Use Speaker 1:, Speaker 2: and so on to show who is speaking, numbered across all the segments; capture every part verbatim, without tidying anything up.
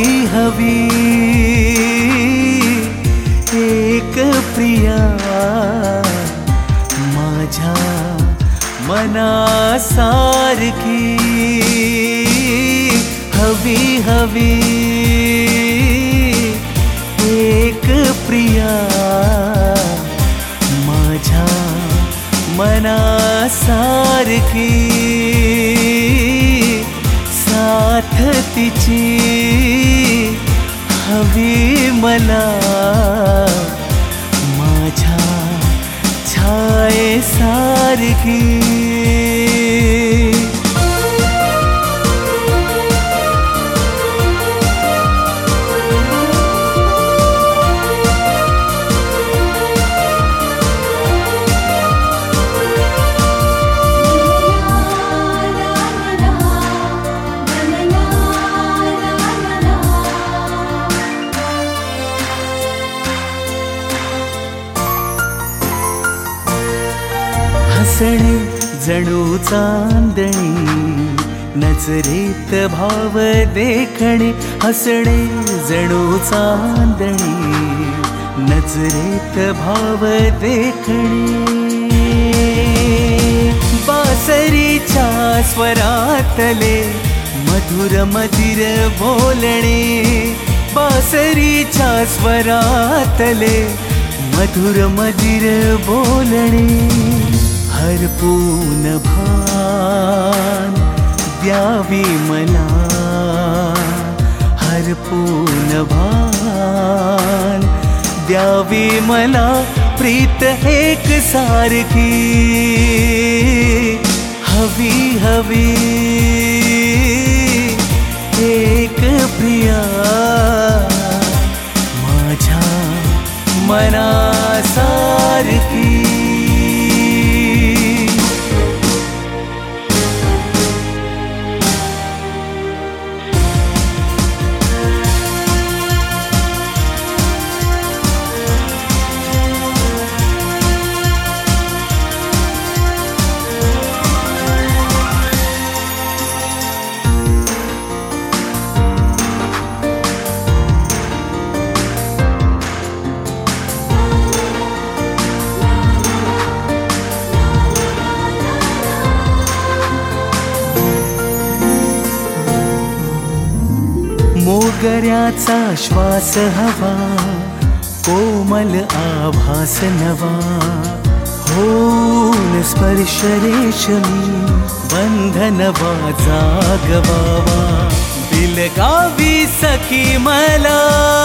Speaker 1: हवी एक प्रिया माझ्या मनासारखी हवी हवी एक प्रिया माझ्या मनासारखी साथ तिची हवी मला माझ्या छायेसारखी हसणे जणू चांदणी नजरेत भाव देखणे हसणे जणू चांदणी नजरेत भाव देखणे बासरीच्या स्वरातले मधुर मधिर बोलणे बासरीच्या स्वरातले मधुर मधिर बोलणे हरपून भान द्यावी मला हरपून भान द्यावी मला प्रीत एक सारखी हवी हवी एक प्रिया माझ्या मनासारखी मोगऱ्याचा श्वास हवा कोमल आभास नवा होऊन स्पर्श रेशमी बंधन जागवावा दिल गावी सखी मला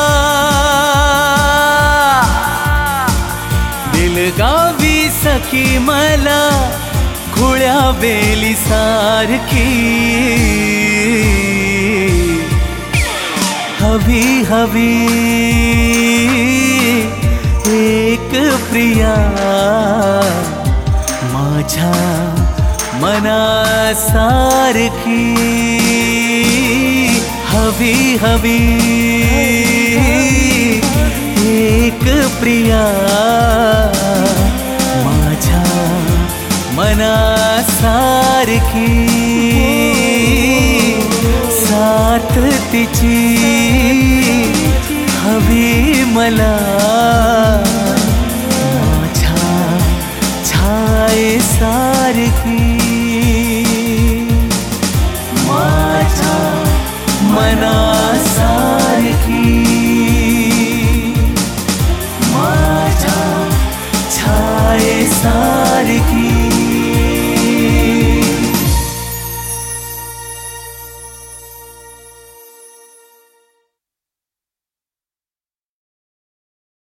Speaker 1: दिल गावी सखी मला खुळ्या बेली सारखी हवी हवी एक प्रिया माझ्या मनासारखी हवी हवी एक प्रिया माझ्या मनासारखी साथ तिची हवी मला माझ्या छायेसारखी माझ्या मनासारखी माझ्या छायेसारखी